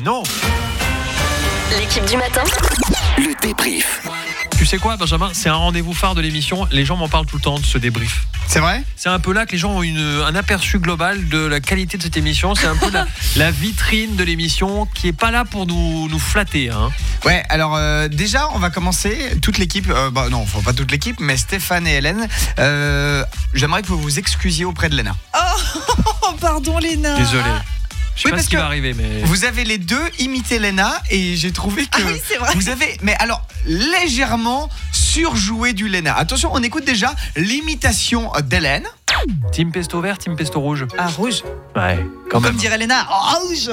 non. L'équipe du matin. Le débrief. Tu sais quoi, Benjamin, c'est un rendez-vous phare de l'émission. Les gens m'en parlent tout le temps de ce débrief. C'est vrai ? C'est un peu là que les gens ont un aperçu global de la qualité de cette émission. C'est un peu la vitrine de l'émission qui est pas là pour nous flatter. Hein. Ouais, alors déjà, on va commencer. Toute l'équipe, non, enfin pas toute l'équipe, mais Stéphane et Hélène, j'aimerais que vous vous excusiez auprès de Léna. Oh, pardon Léna. Désolé. Je sais Oui, pas parce ce qui que va arriver, mais... Vous avez les deux imité Léna et j'ai trouvé que Ah oui, c'est vrai. vous avez, mais alors légèrement surjoué du Léna. Attention, on écoute déjà l'imitation d'Hélène. Team pesto vert, team pesto rouge. Ah, rouge. Ouais, quand même. Comme dirait Léna. Oh, rouge.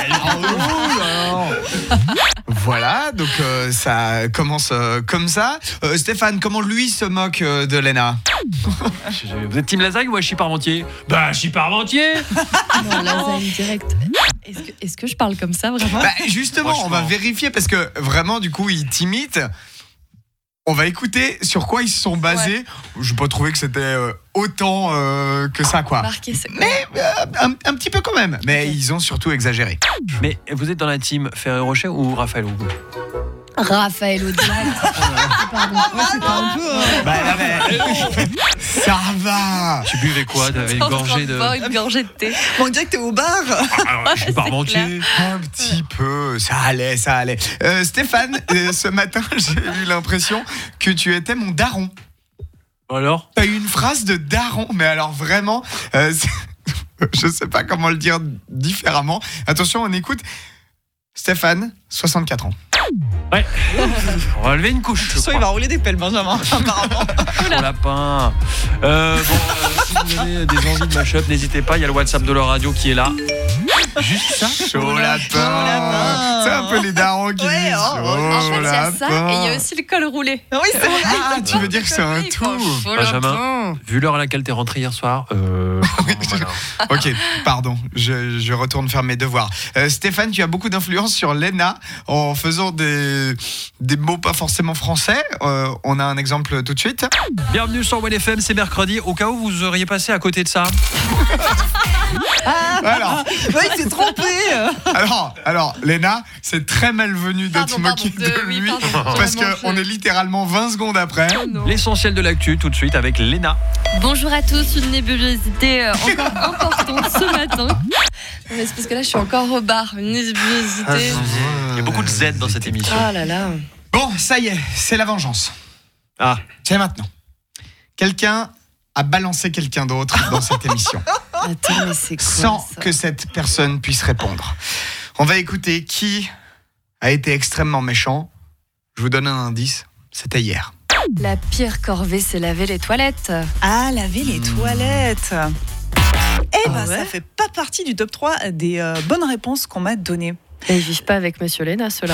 Voilà, donc ça commence comme ça. Stéphane, comment lui se moque de Léna ? Vous êtes team lasagne ou moi je suis parmentier ? Bah, je suis parmentier. Non, lasagne direct. Est-ce que je parle comme ça vraiment ? Bah, justement, on va vérifier parce que vraiment, du coup, il t'imite. On va écouter sur quoi ils se sont basés. Je n'ai pas trouvé que c'était autant que ça, quoi. Marqué, c'est quoi ? Mais un petit peu quand même. Mais ils ont surtout exagéré. Mais vous êtes dans la team Ferrero-Rocher ou Raphaël Hugo ? Raphaël Audial. Pardon. Ouais, c'était un peu. Bah, ça va. Tu buvais quoi ? T'avais une gorgée de... Une gorgée de thé. Bon, on dirait que t'es au bar. Alors, je suis parmentier. Un petit peu, ça allait. Stéphane, ce matin, j'ai eu l'impression que tu étais mon daron. Alors ? T'as eu une phrase de daron, mais alors vraiment, je sais pas comment le dire différemment. Attention, on écoute. Stéphane, 64 ans. Ouais. On va lever une couche. De toute façon, il va rouler des pelles, Benjamin, apparemment. Au lapin. Si vous avez des envies de mash-up, n'hésitez pas. Il y a le WhatsApp de leur radio qui est là. Juste ça. Chaud lapin. C'est un peu les darons qui Ouais, disent En fait, il y a lapin. ça et il y a aussi le col roulé. Oui, c'est vrai. Ah, tu veux dire que c'est un tout ? Benjamin, vu l'heure à laquelle t'es rentré hier soir, voilà. Ok, pardon, je retourne faire mes devoirs. Stéphane, tu as beaucoup d'influence sur Léna en faisant des mots pas forcément français. On a un exemple tout de suite. Bienvenue sur WNFM, c'est mercredi. Au cas où vous auriez passé à côté de ça. Alors, Ouais, il s'est trompé. alors, Léna, c'est très malvenu de te moquer de lui parce qu'on est littéralement 20 secondes après. L'essentiel de l'actu, tout de suite avec Léna. Bonjour à tous, une nébulosité encore importante ce matin. Mais c'est parce que là, je suis encore au bar. Une nébulosité. Il y a beaucoup de Z dans cette émission. Ah là là. Bon, ça y est, c'est la vengeance. Ah, C'est maintenant. Quelqu'un a balancé quelqu'un d'autre dans cette émission Attends, mais c'est quoi sans ça ? que cette personne puisse répondre. On va écouter qui a été extrêmement méchant. Je vous donne un indice, c'était hier. La pire corvée, c'est laver les toilettes. Ah, laver les toilettes. Eh ben, ouais ça fait pas partie du top 3 des bonnes réponses qu'on m'a données. Et ils vivent pas avec Monsieur Léna, ceux-là.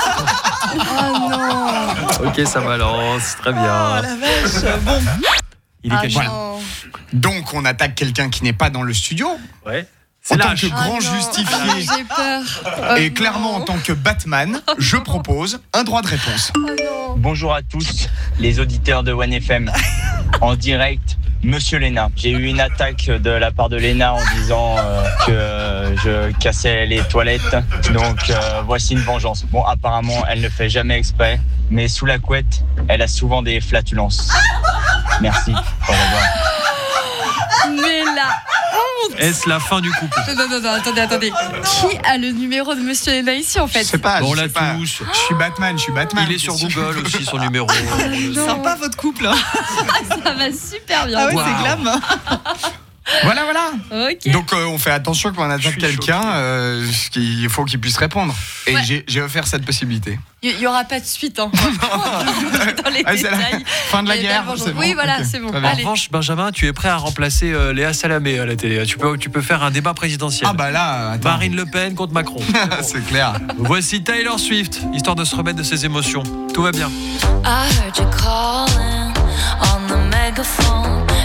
Oh non. ok, ça balance, très Oh bien. la vache. Bon, Il est caché. Voilà. non. Donc on attaque quelqu'un qui n'est pas dans le studio. Ouais. En C'est tant lâche. que grand Ah non. justifié J'ai peur. et clairement en tant que Batman, je propose un droit de réponse. Oh non. Bonjour à tous, les auditeurs de OneFM. En direct, Monsieur Léna. J'ai eu une attaque de la part de Léna en disant que je cassais les toilettes. Donc voici une vengeance. Bon, apparemment, elle ne fait jamais exprès, mais sous la couette, elle a souvent des flatulences. Merci. Au revoir. Mais là. Est-ce la fin du couple ? Non, attendez. Qui a le numéro de Monsieur Léna ici en fait ? Je sais pas, Bon, on je l'a sais pas. tous. Je suis Batman. Il est sur Google aussi, son numéro. sympa votre couple. Hein. Ça va super bien. Ah oui, Wow. c'est glam. Voilà. Ok. Donc on fait attention quand on attaque suis quelqu'un, il faut qu'il puisse répondre. Et Ouais. j'ai offert cette possibilité. Il y aura pas de suite. Hein. Dans les Ah, c'est la détails. fin de la Et guerre. ben, C'est bon. oui, voilà, Ok, c'est bon. très bien. En Allez. revanche, Benjamin, tu es prêt à remplacer Léa Salamé à la télé. Tu peux faire un débat présidentiel. Ah bah là, attends. Marine Le Pen contre Macron. C'est clair. Voici Taylor Swift, histoire de se remettre de ses émotions. Tout va bien. I heard you calling on the megaphone.